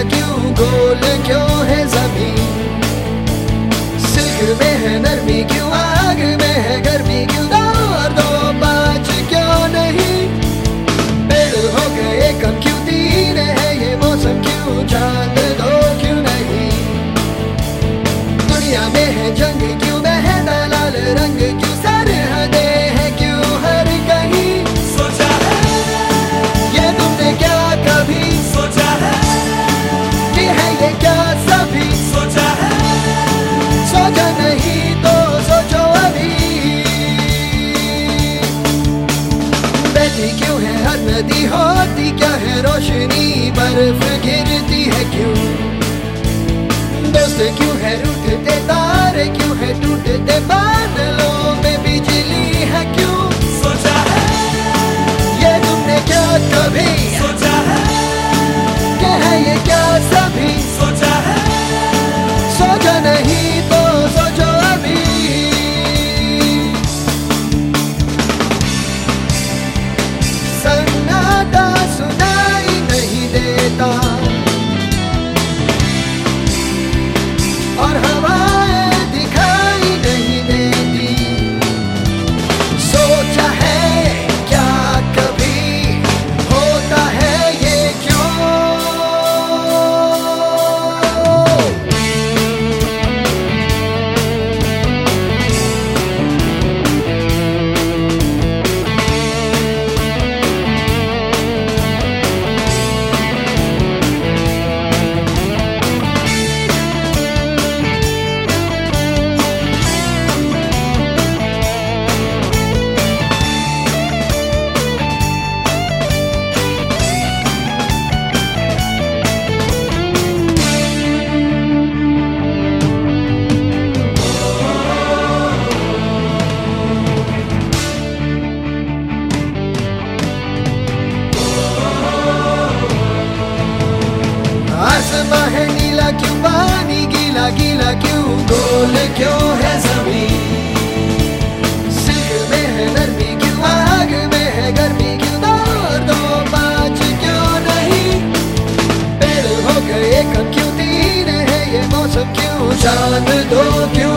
गीला क्यों, गोल क्यों है जमीन। सिल्क में है नरमी क्यों, आग में है गर्मी क्यों, दो बाज क्यों नहीं। पेड़ हो गए कम क्यों, तीन है ये मौसम क्यों, चांद दो क्यों नहीं। दुनिया में है जंग क्यों, बहता लाल रंग क्यों, सरहदें है क्यों हर कहीं। सोचा है ये तुमने क्या कभी सोचा है कि है ये क्या सभी। सोचा है सोचा नहीं तो सोचो अभी। बहती क्यों है हर नदी, होती क्या है रोशनी, बर्फ गिरती है क्यों। दोस्त क्यों है रूठते तारे, क्यों है टूटते बादलों में बिजली है क्यों। सोचा है ये तुमने क्या कभी सोचा है कि है ये क्या सभी। सोचा है सोचा नहीं तो सोचो अभी। सन्नाटा सुनाई नहीं देता और हवाएं दिखाई नहीं देती। सोचा है क्या कभी होता है ये क्यों। आसमां है नीला क्यों, पानी गीला गीला क्यों, गोल क्यों है जमीन। सिल्क में है नरमी क्यों, आग में है गर्मी क्यों, दो बाज क्यों नहीं। पेड़ हो गए कम क्यों, तीन है ये मौसम क्यों, चांद दो क्यों